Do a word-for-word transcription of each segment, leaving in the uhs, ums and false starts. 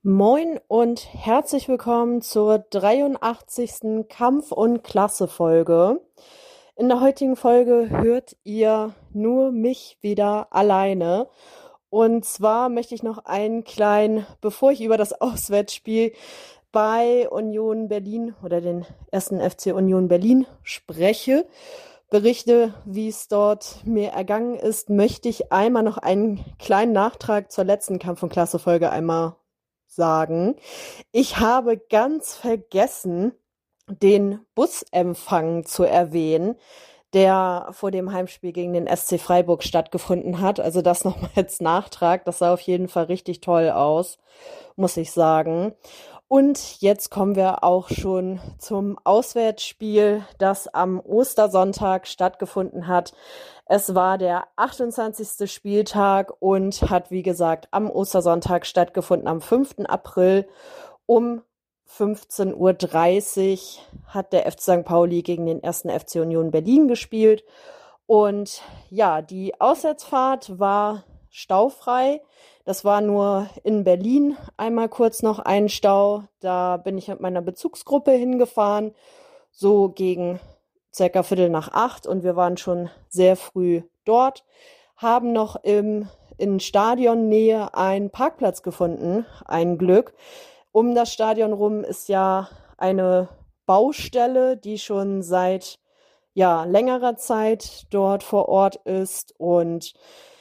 Moin und herzlich willkommen zur dreiundachtzigsten Kampf- und Klasse-Folge. In der heutigen Folge hört ihr nur mich wieder alleine. Und zwar möchte ich noch einen kleinen, bevor ich über das Auswärtsspiel bei Union Berlin oder den ersten F C Union Berlin spreche, berichte, wie es dort mir ergangen ist, möchte ich einmal noch einen kleinen Nachtrag zur letzten Kampf- und Klasse-Folge einmal sagen. Ich habe ganz vergessen, den Busempfang zu erwähnen, der vor dem Heimspiel gegen den S C Freiburg stattgefunden hat. Also das nochmal als Nachtrag. Das sah auf jeden Fall richtig toll aus, muss ich sagen. Und jetzt kommen wir auch schon zum Auswärtsspiel, das am Ostersonntag stattgefunden hat. Es war der achtundzwanzigste Spieltag und hat, wie gesagt, am Ostersonntag stattgefunden, am fünften April um fünfzehn Uhr dreißig hat der F C Sankt Pauli gegen den ersten F C Union Berlin gespielt. Und ja, die Auswärtsfahrt war staufrei. Das war nur in Berlin einmal kurz noch ein Stau. Da bin ich mit meiner Bezugsgruppe hingefahren, so gegen circa Viertel nach acht. Und wir waren schon sehr früh dort, haben noch im, in Stadionnähe einen Parkplatz gefunden, ein Glück. Um das Stadion rum ist ja eine Baustelle, die schon seit ja, längerer Zeit dort vor Ort ist und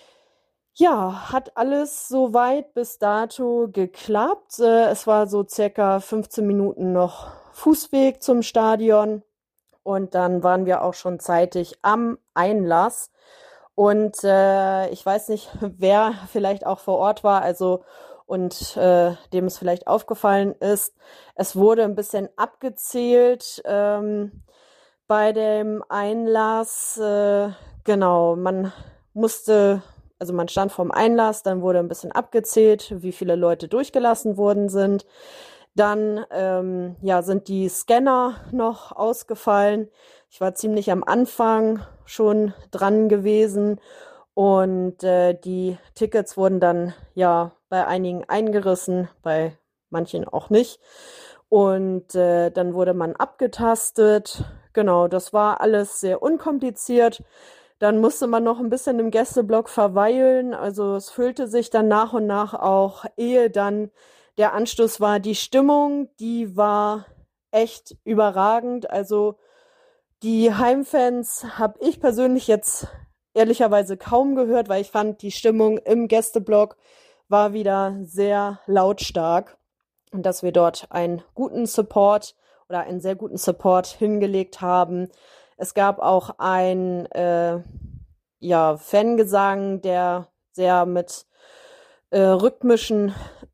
ja, hat alles soweit bis dato geklappt. Äh, es war so circa fünfzehn Minuten noch Fußweg zum Stadion und dann waren wir auch schon zeitig am Einlass. Und äh, ich weiß nicht, wer vielleicht auch vor Ort war, also und äh, dem es vielleicht aufgefallen ist. Es wurde ein bisschen abgezählt ähm, bei dem Einlass. Äh, genau, man musste, also man stand vorm Einlass, dann wurde ein bisschen abgezählt, wie viele Leute durchgelassen worden sind. Dann ähm, ja, sind die Scanner noch ausgefallen. Ich war ziemlich am Anfang schon dran gewesen und äh, die Tickets wurden dann ja bei einigen eingerissen, bei manchen auch nicht. Und äh, dann wurde man abgetastet. Genau, das war alles sehr unkompliziert. Dann musste man noch ein bisschen im Gästeblock verweilen. Also es füllte sich dann nach und nach auch, ehe dann der Anstoß war. Die Stimmung, die war echt überragend. Also die Heimfans habe ich persönlich jetzt ehrlicherweise kaum gehört, weil ich fand, die Stimmung im Gästeblock war wieder sehr lautstark und dass wir dort einen guten Support oder einen sehr guten Support hingelegt haben. Es gab auch ein äh, ja, Fangesang, der sehr mit äh, rhythmischen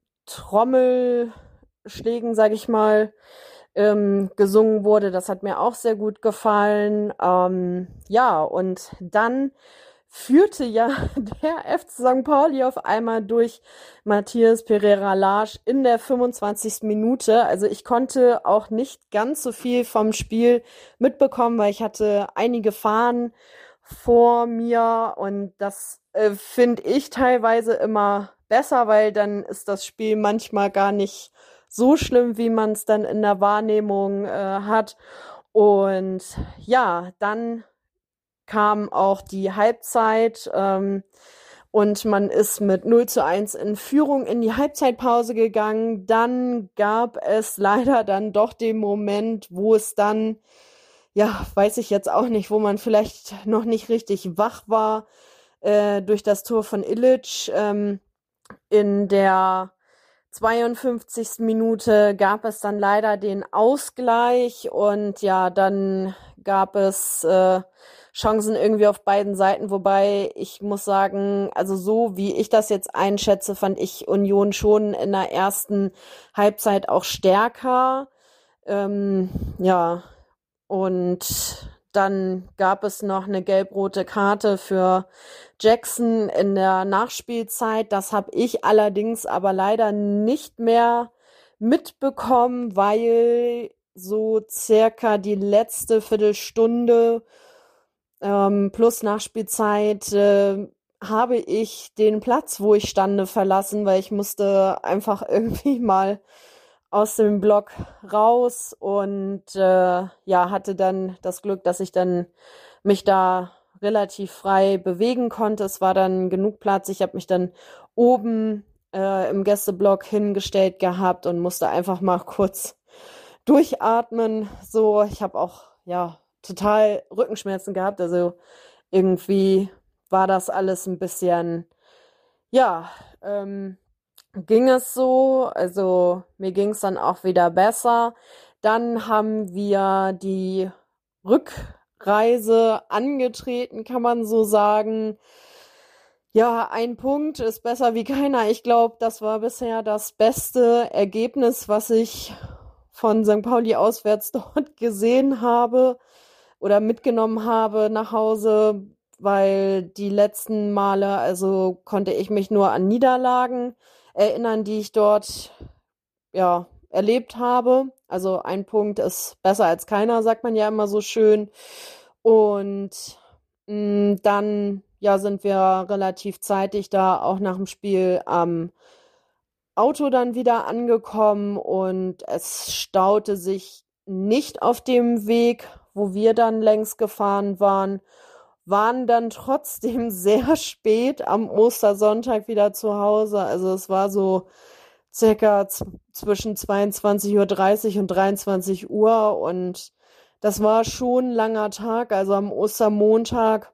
Trommelschlägen, sage ich mal, ähm, gesungen wurde. Das hat mir auch sehr gut gefallen. Ähm, ja, und dann führte ja der F C Sankt Pauli auf einmal durch Matthias Pereira Larsch in der fünfundzwanzigsten Minute. Also ich konnte auch nicht ganz so viel vom Spiel mitbekommen, weil ich hatte einige Fahnen vor mir und das äh, finde ich teilweise immer besser, weil dann ist das Spiel manchmal gar nicht so schlimm, wie man es dann in der Wahrnehmung äh, hat. Und ja, dann kam auch die Halbzeit ähm, und man ist mit null zu eins in Führung in die Halbzeitpause gegangen. Dann gab es leider dann doch den Moment, wo es dann, ja, weiß ich jetzt auch nicht, wo man vielleicht noch nicht richtig wach war, äh, durch das Tor von Illich. Ähm, in der zweiundfünfzigsten Minute gab es dann leider den Ausgleich und ja, dann gab es äh, Chancen irgendwie auf beiden Seiten, wobei ich muss sagen, also so wie ich das jetzt einschätze, fand ich Union schon in der ersten Halbzeit auch stärker. Ähm, ja, und dann gab es noch eine gelb-rote Karte für Jackson in der Nachspielzeit. Das habe ich allerdings aber leider nicht mehr mitbekommen, weil so circa die letzte Viertelstunde ähm, plus Nachspielzeit äh, habe ich den Platz, wo ich stande, verlassen, weil ich musste einfach irgendwie mal aus dem Block raus und äh, ja, hatte dann das Glück, dass ich dann mich da relativ frei bewegen konnte. Es war dann genug Platz. Ich habe mich dann oben äh, im Gästeblock hingestellt gehabt und musste einfach mal kurz durchatmen. So, ich habe auch ja total Rückenschmerzen gehabt. Also irgendwie war das alles ein bisschen, ja, ähm, ging es so. Also mir ging es dann auch wieder besser. Dann haben wir die Rückreise angetreten, kann man so sagen. Ja, ein Punkt ist besser wie keiner. Ich glaube, das war bisher das beste Ergebnis, was ich von Sankt Pauli auswärts dort gesehen habe oder mitgenommen habe nach Hause, weil die letzten Male, also konnte ich mich nur an Niederlagen erinnern, die ich dort ja erlebt habe. Also ein Punkt ist besser als keiner, sagt man ja immer so schön. Und mh, dann ja sind wir relativ zeitig da auch nach dem Spiel am Auto dann wieder angekommen und es staute sich nicht auf dem Weg, wo wir dann längs gefahren waren, waren dann trotzdem sehr spät am Ostersonntag wieder zu Hause. Also es war so circa z- zwischen zweiundzwanzig Uhr dreißig und dreiundzwanzig Uhr und das war schon ein langer Tag. Also am Ostermontag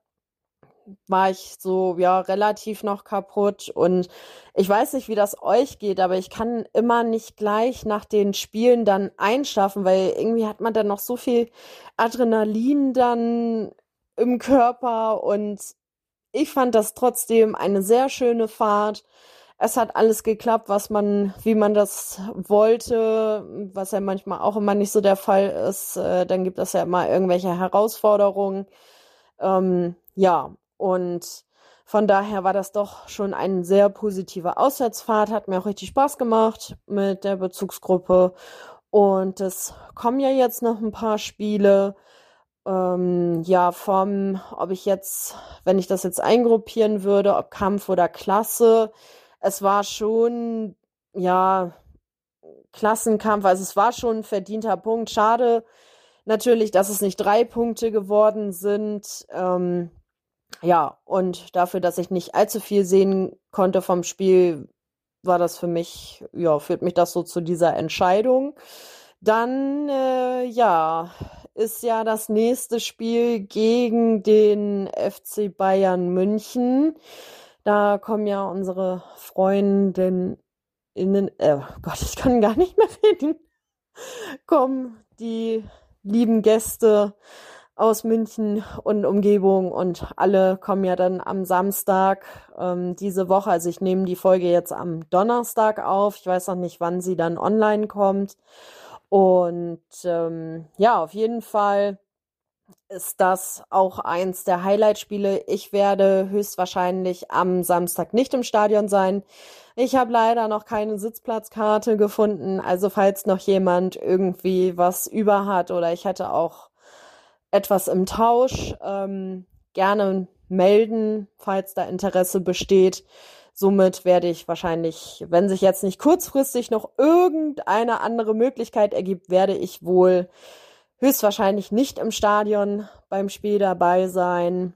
war ich so, ja, relativ noch kaputt und ich weiß nicht, wie das euch geht, aber ich kann immer nicht gleich nach den Spielen dann einschlafen, weil irgendwie hat man dann noch so viel Adrenalin dann im Körper und ich fand das trotzdem eine sehr schöne Fahrt. Es hat alles geklappt, was man, wie man das wollte, was ja manchmal auch immer nicht so der Fall ist. Äh, dann gibt es ja immer irgendwelche Herausforderungen. Ähm, ja, und von daher war das doch schon eine sehr positive Auswärtsfahrt, hat mir auch richtig Spaß gemacht mit der Bezugsgruppe. Und es kommen ja jetzt noch ein paar Spiele. Ähm, ja, vom, ob ich jetzt, wenn ich das jetzt eingruppieren würde, ob Kampf oder Klasse. Es war schon, ja, Klassenkampf, also es war schon ein verdienter Punkt. Schade natürlich, dass es nicht drei Punkte geworden sind. Ähm, ja, und dafür, dass ich nicht allzu viel sehen konnte vom Spiel, war das für mich, ja, führt mich das so zu dieser Entscheidung. Dann, äh, ja, ist ja das nächste Spiel gegen den F C Bayern München. Da kommen ja unsere Freundinnen, äh, oh Gott, ich kann gar nicht mehr reden, kommen die lieben Gäste aus München und Umgebung und alle kommen ja dann am Samstag ähm, diese Woche. Also ich nehme die Folge jetzt am Donnerstag auf. Ich weiß noch nicht, wann sie dann online kommt. Und ähm, ja, auf jeden Fall ist das auch eins der Highlight-Spiele. Ich werde höchstwahrscheinlich am Samstag nicht im Stadion sein. Ich habe leider noch keine Sitzplatzkarte gefunden. Also falls noch jemand irgendwie was über hat oder ich hätte auch etwas im Tausch, ähm, gerne melden, falls da Interesse besteht. Somit werde ich wahrscheinlich, wenn sich jetzt nicht kurzfristig noch irgendeine andere Möglichkeit ergibt, werde ich wohl höchstwahrscheinlich nicht im Stadion beim Spiel dabei sein.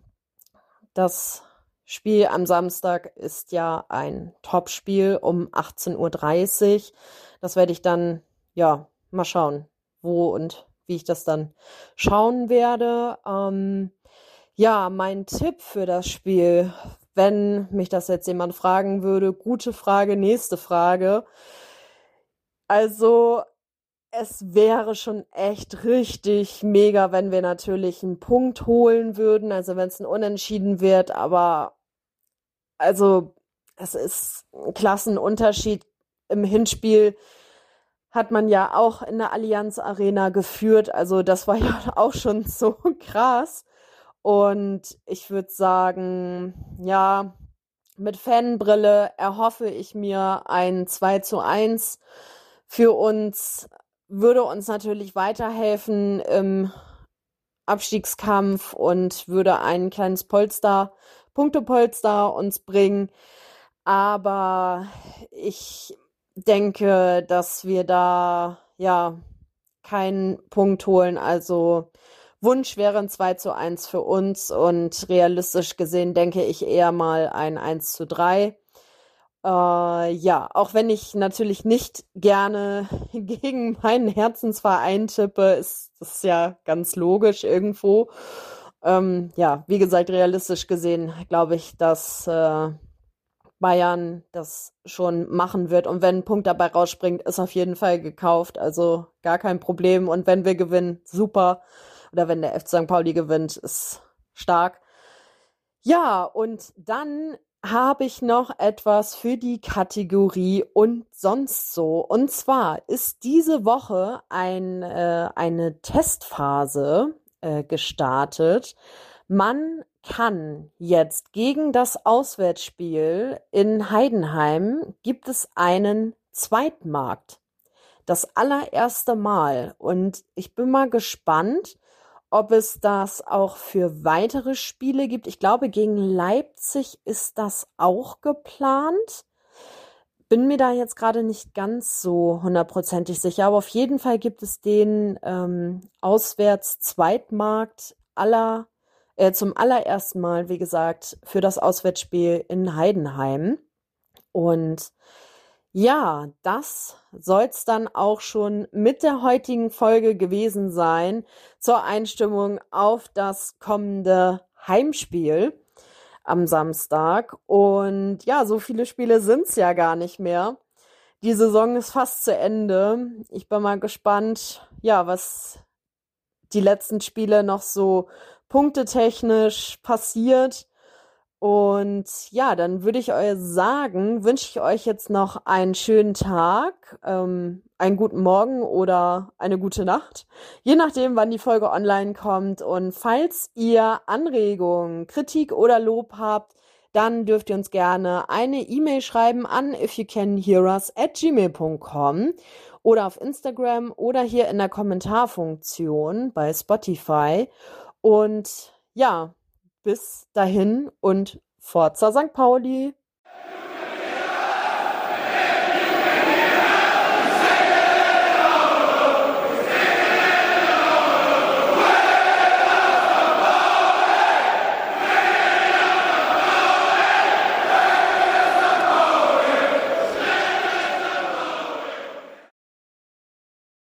Das Spiel am Samstag ist ja ein Topspiel um achtzehn Uhr dreißig. Das werde ich dann, ja, mal schauen, wo und wie ich das dann schauen werde. Ähm, ja, mein Tipp für das Spiel, wenn mich das jetzt jemand fragen würde, gute Frage, nächste Frage. Also es wäre schon echt richtig mega, wenn wir natürlich einen Punkt holen würden, also wenn es ein Unentschieden wird, aber also es ist ein Klassenunterschied. Im Hinspiel hat man ja auch in der Allianz Arena geführt, also das war ja auch schon so krass. Und ich würde sagen, ja, mit Fanbrille erhoffe ich mir ein zwei zu eins für uns, würde uns natürlich weiterhelfen im Abstiegskampf und würde ein kleines Polster Punktepolster uns bringen. Aber ich denke, dass wir da ja keinen Punkt holen. Also Wunsch wäre ein zwei zu eins für uns und realistisch gesehen denke ich eher mal ein eins zu drei. Äh, ja, auch wenn ich natürlich nicht gerne gegen meinen Herzensverein tippe, ist das ja ganz logisch irgendwo. Ähm, ja, wie gesagt, realistisch gesehen glaube ich, dass äh, Bayern das schon machen wird. Und wenn ein Punkt dabei rausspringt, ist auf jeden Fall gekauft. Also gar kein Problem. Und wenn wir gewinnen, super. Oder wenn der F C Sankt Pauli gewinnt, ist stark. Ja, und dann habe ich noch etwas für die Kategorie und sonst so. Und zwar ist diese Woche ein, äh, eine Testphase äh, gestartet. Man kann jetzt gegen das Auswärtsspiel in Heidenheim gibt es einen Zweitmarkt. Das allererste Mal. Und ich bin mal gespannt, ob es das auch für weitere Spiele gibt. Ich glaube, gegen Leipzig ist das auch geplant. Bin mir da jetzt gerade nicht ganz so hundertprozentig sicher, aber auf jeden Fall gibt es den ähm, Auswärts-Zweitmarkt aller, äh, zum allerersten Mal, wie gesagt, für das Auswärtsspiel in Heidenheim. Und ja, das soll's dann auch schon mit der heutigen Folge gewesen sein zur Einstimmung auf das kommende Heimspiel am Samstag. Und ja, so viele Spiele sind's ja gar nicht mehr. Die Saison ist fast zu Ende. Ich bin mal gespannt, ja, was die letzten Spiele noch so punktetechnisch passiert. Und ja, dann würde ich euch sagen, wünsche ich euch jetzt noch einen schönen Tag, ähm, einen guten Morgen oder eine gute Nacht, je nachdem, wann die Folge online kommt. Und falls ihr Anregungen, Kritik oder Lob habt, dann dürft ihr uns gerne eine E-Mail schreiben an ifyoucanhearus at gmail punkt com oder auf Instagram oder hier in der Kommentarfunktion bei Spotify. Und ja, bis dahin und Forza Sankt Pauli!